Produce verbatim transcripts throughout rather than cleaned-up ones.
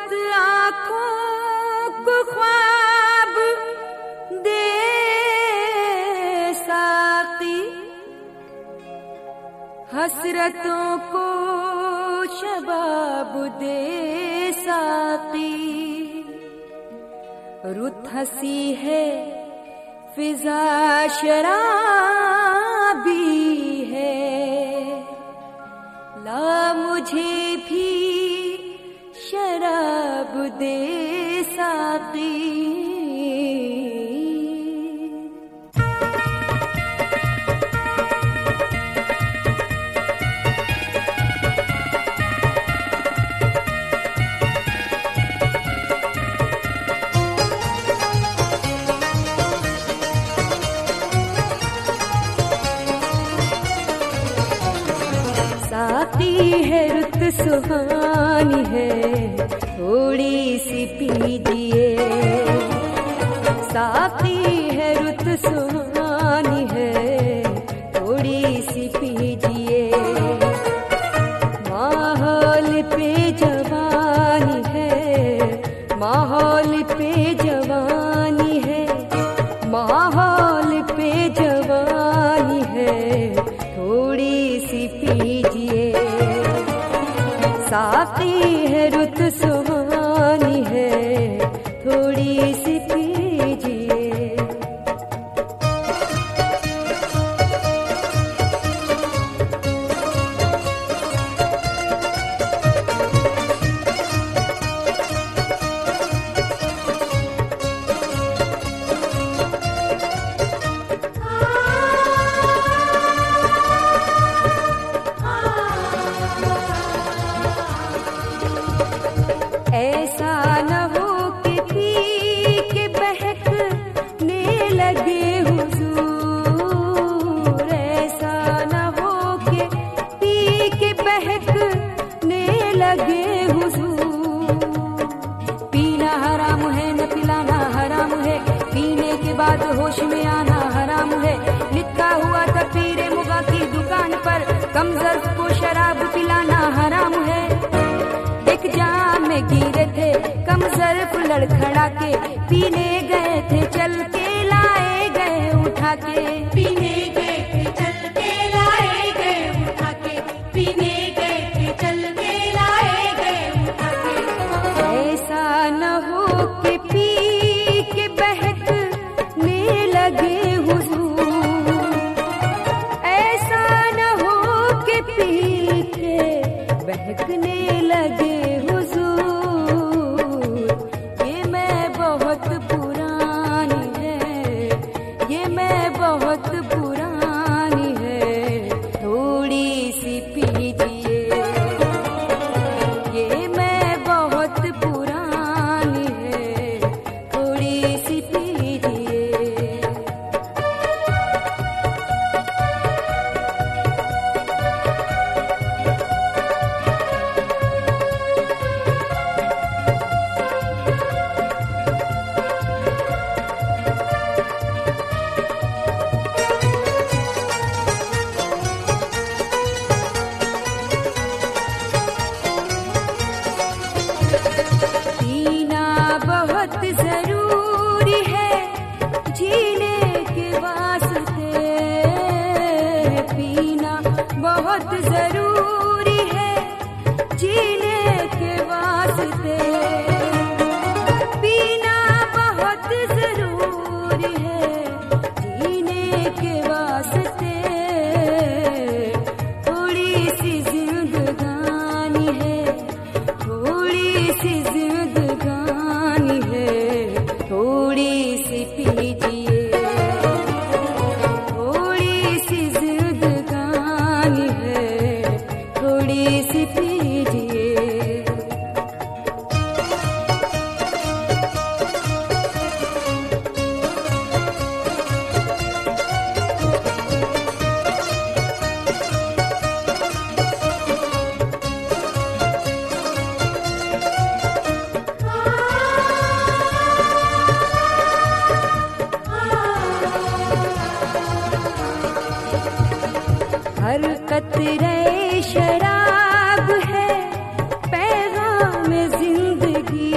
मस्त आँखों को ख्वाब दे साक़ी, हसरतों को शबाब दे साक़ी। रुत हसी है फिजा शराबी है, ला मुझे भी शराब दे साक़ी। साक़ी है रुत सुहानी है, थोड़ी सी पीजिए। साक़ी है रुत सुहानी है, थोड़ी सी पीजिए। माहौल पे जवानी है, माहौल पे जवानी है, माहौल पे जवानी है, थोड़ी सी पीजिए। साक़ी है रुत सुहानी है, थोड़ी सी पीजिए। ऐसा न हो कि पी के बहकने लगे हुजूर, ऐसा न हो कि पी के बहकने लगे हुजूर। पीना हराम है न पिलाना हराम है, पीने के बाद होश में आना हराम है। लिखा हुआ था पीरे मुगा की दुकान पर, कमजोर को शराब पिलाना हराम है। एक जाम में गिरे थे कमजोर लड़खड़ा के, पीने गए थे चल के लाए गए उठा के। पीने गए थे चल के लाए गए उठा के, पीने गए थे चल के लाए गए उठा के। ऐसा न हो कि पी के बहकने लगे हुजूर, ऐसा न हो कि पी के बहकने लगे हुजूर। ये मैं बहुत पुरानी है, ये मैं बहुत पुरानी है, थोड़ी सी पीजिए। ये मैं बहुत पुरानी है, थोड़ी सी पीजिए। पीना बहुत जरूरी है जीने के वास्ते, पीना बहुत जरूरी है जीने के वास्ते। पीना बहुत जरूरी है जीने के वास्ते। थोड़ी सी जिंदगानी है, थोड़ी सी जिंदगानी है, थोड़ी सी पीजिए। थोड़ी सी जिंदगानी है, थोड़ी सी पीजिए। हर कतरे शराब है पैगाम जिंदगी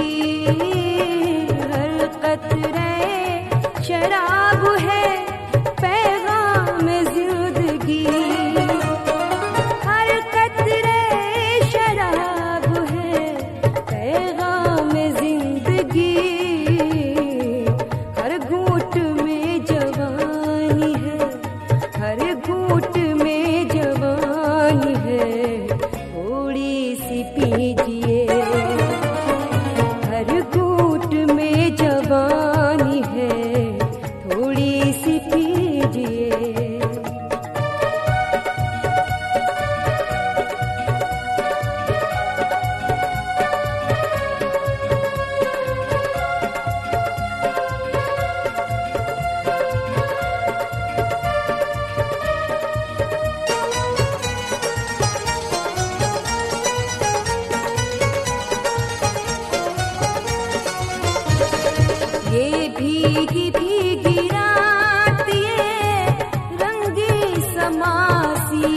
भीगी भीगी रात ये रंगी समासी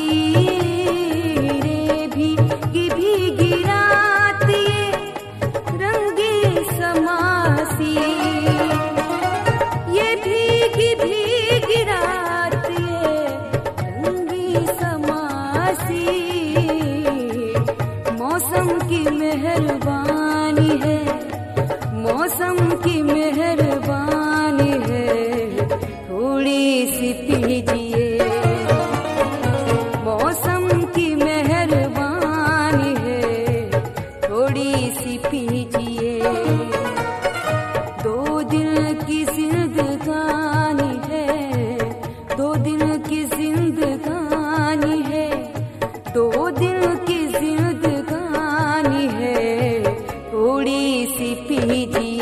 रे, भीगी भीगी रात ये रंगी समासी, ये भीगी भीगी रात ये रंगी समासी, मौसम की मेहरबानी है, मौसम की मेहरबानी है, थोड़ी सी पीजिए, मौसम की मेहरबानी है, थोड़ी सी पीजिए। दो दिन की जिंदगानी है, दो दिन की जिंदगानी है, दो दिन की जिंदगानी है, थोड़ी सी पीजिए।